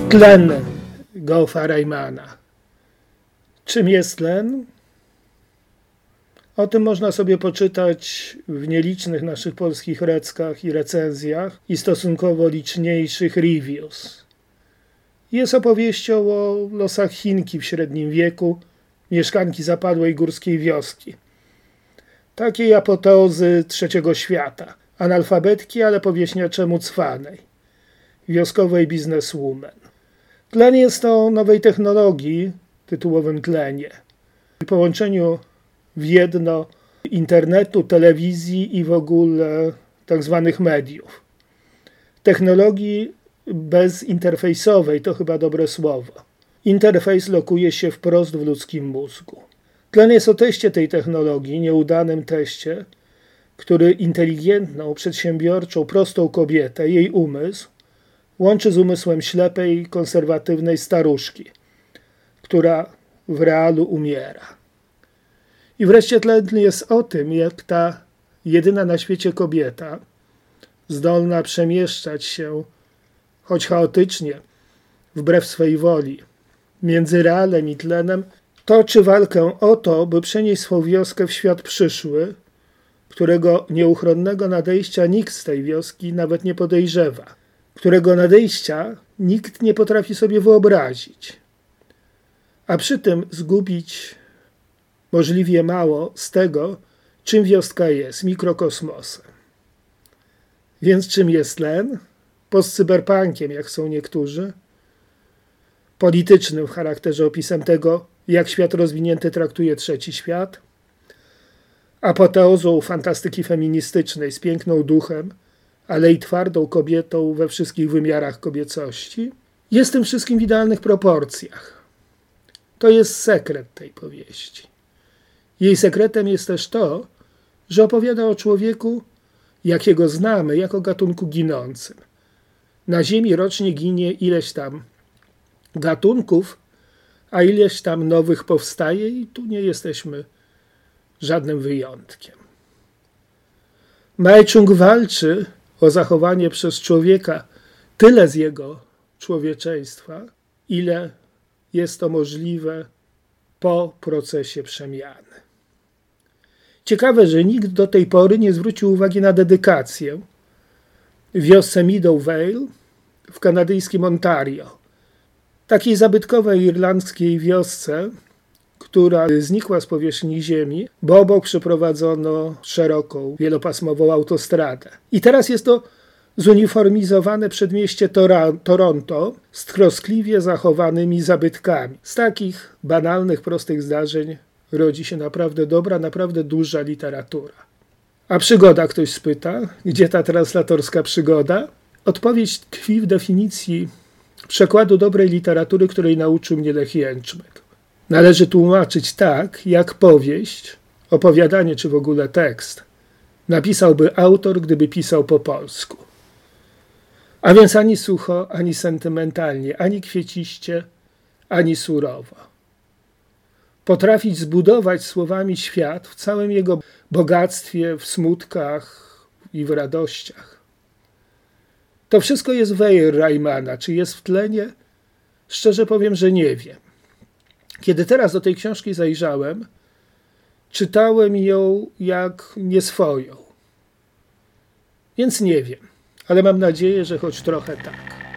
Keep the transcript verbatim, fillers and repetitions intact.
Tlen Gofa Reimana. Czym jest tlen? O tym można sobie poczytać w nielicznych naszych polskich reckach i recenzjach i stosunkowo liczniejszych reviews. Jest opowieścią o losach Chinki w średnim wieku, mieszkanki zapadłej górskiej wioski. Takiej apoteozy trzeciego świata, analfabetki, ale po wieśniaczemu cwanej, wioskowej bizneswoman. Tlen jest o nowej technologii, tytułowym tlenie, i połączeniu w jedno internetu, telewizji i w ogóle tak zwanych mediów. Technologii bezinterfejsowej to chyba dobre słowo. Interfejs lokuje się wprost w ludzkim mózgu. Tlen jest o teście tej technologii, nieudanym teście, który inteligentną, przedsiębiorczą, prostą kobietę, jej umysł, łączy z umysłem ślepej, konserwatywnej staruszki, która w realu umiera. I wreszcie tlen jest o tym, jak ta jedyna na świecie kobieta, zdolna przemieszczać się, choć chaotycznie, wbrew swej woli, między realem i tlenem, toczy walkę o to, by przenieść swą wioskę w świat przyszły, którego nieuchronnego nadejścia nikt z tej wioski nawet nie podejrzewa, którego nadejścia nikt nie potrafi sobie wyobrazić, a przy tym zgubić możliwie mało z tego, czym wioska jest, mikrokosmosem. Więc czym jest tlen? Postcyberpunkiem, jak są niektórzy, politycznym w charakterze opisem tego, jak świat rozwinięty traktuje trzeci świat, apoteozą fantastyki feministycznej z piękną duchem, ale i twardą kobietą we wszystkich wymiarach kobiecości, jest tym wszystkim w idealnych proporcjach. To jest sekret tej powieści. Jej sekretem jest też to, że opowiada o człowieku, jakiego znamy, jako gatunku ginącym. Na Ziemi rocznie ginie ileś tam gatunków, a ileś tam nowych powstaje i tu nie jesteśmy żadnym wyjątkiem. Mei Chung walczy o zachowanie przez człowieka tyle z jego człowieczeństwa, ile jest to możliwe po procesie przemiany. Ciekawe, że nikt do tej pory nie zwrócił uwagi na dedykację w wiosce Meadowvale w kanadyjskim Ontario, takiej zabytkowej irlandzkiej wiosce, która znikła z powierzchni ziemi, bo obok przeprowadzono szeroką, wielopasmową autostradę. I teraz jest to zuniformizowane przedmieście Tora- Toronto z troskliwie zachowanymi zabytkami. Z takich banalnych, prostych zdarzeń rodzi się naprawdę dobra, naprawdę duża literatura. A przygoda, ktoś spyta, gdzie ta translatorska przygoda? Odpowiedź tkwi w definicji przekładu dobrej literatury, której nauczył mnie Lech Jęczmek. Należy tłumaczyć tak, jak powieść, opowiadanie czy w ogóle tekst napisałby autor, gdyby pisał po polsku. A więc ani sucho, ani sentymentalnie, ani kwieciście, ani surowo. Potrafić zbudować słowami świat w całym jego bogactwie, w smutkach i w radościach. To wszystko jest wejr Reimana. Czy jest w tlenie? Szczerze powiem, że nie wiem. Kiedy teraz do tej książki zajrzałem, czytałem ją jak nieswoją. Więc nie wiem, ale mam nadzieję, że choć trochę tak.